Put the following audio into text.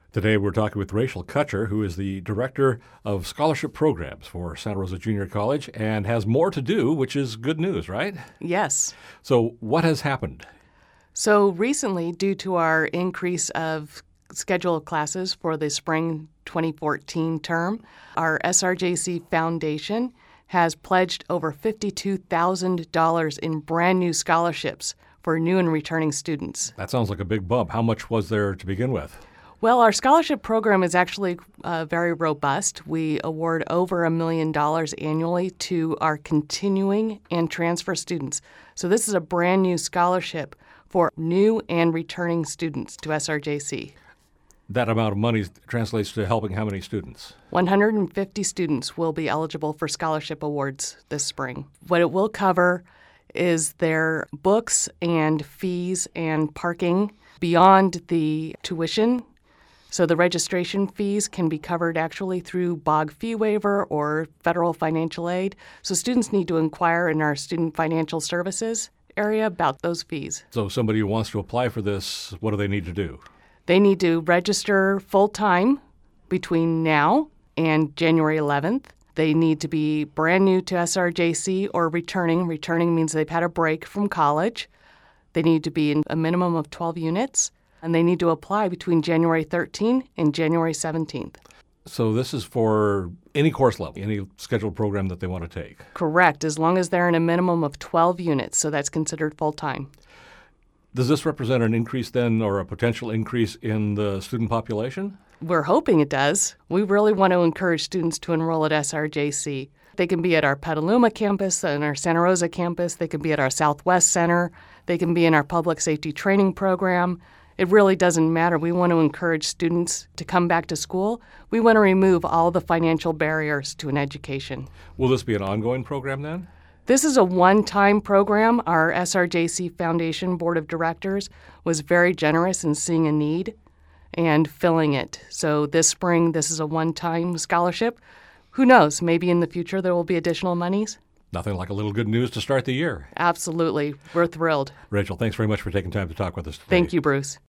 Today we're talking with Rachel Kutcher, who is the Director of Scholarship Programs for Santa Rosa Junior College and has more to do, which is good news, right? Yes. So what has happened? So recently, due to our increase of scheduled classes for the spring 2014 term, our SRJC Foundation has pledged over $52,000 in brand new scholarships for new and returning students. That sounds like a big bump. How much was there to begin with? Well, our scholarship program is actually very robust. We award over $1 million annually to our continuing and transfer students. So this is a brand new scholarship for new and returning students to SRJC. That amount of money translates to helping how many students? 150 students will be eligible for scholarship awards this spring. What it will cover is their books and fees and parking beyond the tuition. So the registration fees can be covered actually through BOG fee waiver or federal financial aid. So students need to inquire in our student financial services area about those fees. So somebody who wants to apply for this, what do they need to do? They need to register full-time between now and January 11th. They need to be brand new to SRJC or returning. Returning means they've had a break from college. They need to be in a minimum of 12 units, and they need to apply between January 13th and January 17th. So this is for any course level, any scheduled program that they want to take? Correct, as long as they're in a minimum of 12 units, so that's considered full-time. Does this represent an increase then, or a potential increase in the student population? We're hoping it does. We really want to encourage students to enroll at SRJC. They can be at our Petaluma campus and our Santa Rosa campus. They can be at our Southwest Center. They can be in our public safety training program. It really doesn't matter. We want to encourage students to come back to school. We want to remove all the financial barriers to an education. Will this be an ongoing program then? This is a one-time program. Our SRJC Foundation Board of Directors was very generous in seeing a need and filling it. So this spring, this is a one-time scholarship. Who knows? Maybe in the future there will be additional monies. Nothing like a little good news to start the year. Absolutely. We're thrilled. Rachel, thanks very much for taking time to talk with us today. Thank you, Bruce.